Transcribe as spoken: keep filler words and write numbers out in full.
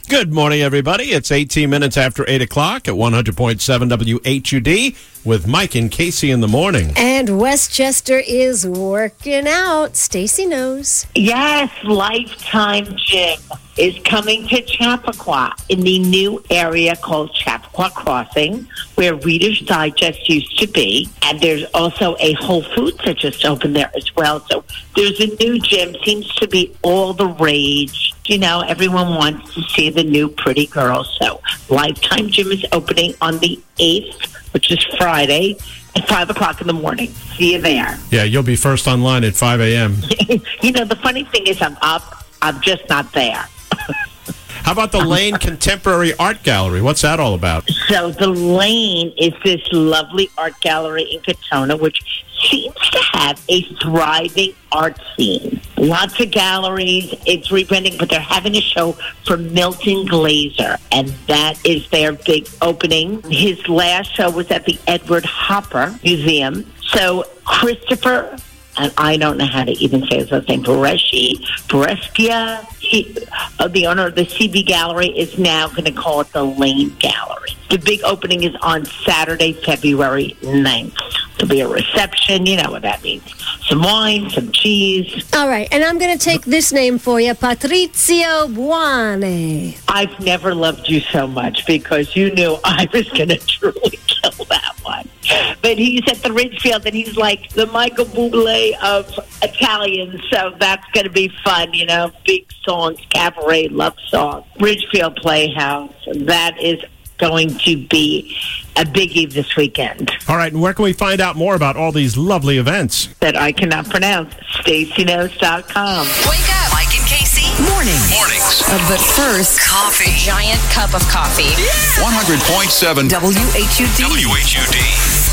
Good morning, everybody. It's eighteen minutes after eight o'clock at one hundred point seven W H U D with Mike and Casey in the morning. And Westchester is working out. Stacy knows. Yes, Lifetime Gym is coming to Chappaqua in the new area called Chappaqua Crossing, where Reader's Digest used to be. And there's also a Whole Foods that just opened there as well. So there's a new gym. Seems to be all the rage. You know, everyone wants to see the new pretty girl. So Lifetime Gym is opening on the eighth, which is Friday, at five o'clock in the morning. See you there. Yeah, you'll be first online at five a.m. You know, the funny thing is I'm up. I'm just not there. How about the Lane Contemporary Art Gallery? What's that all about? So the Lane is this lovely art gallery in Katona, which seems to have a thriving art scene. Lots of galleries. It's rebranding, but they're having a show for Milton Glaser, and that is their big opening. His last show was at the Edward Hopper Museum. So Christopher, and I don't know how to even say his last name, Bresci, Brescia, he, uh, the owner of the C B Gallery, is now going to call it the Lane Gallery. The big opening is on Saturday, February ninth. There'll be a reception. You know what that means. Some wine, some cheese. All right, and I'm going to take this name for you, Patrizio Buone. I've never loved you so much because you knew I was going to truly kill that one. But he's at the Ridgefield, and he's like the Michael Bublé of Italians, so that's going to be fun, you know, big songs, cabaret, love songs. Ridgefield Playhouse, that is going to be a biggie this weekend. All right, and where can we find out more about all these lovely events? That I cannot pronounce. Stacy Knows dot com. Wake up, Mike and Casey. Morning. Mornings. Uh, but first, Coffee. giant cup of coffee. one hundred point seven W H U D. W H U D.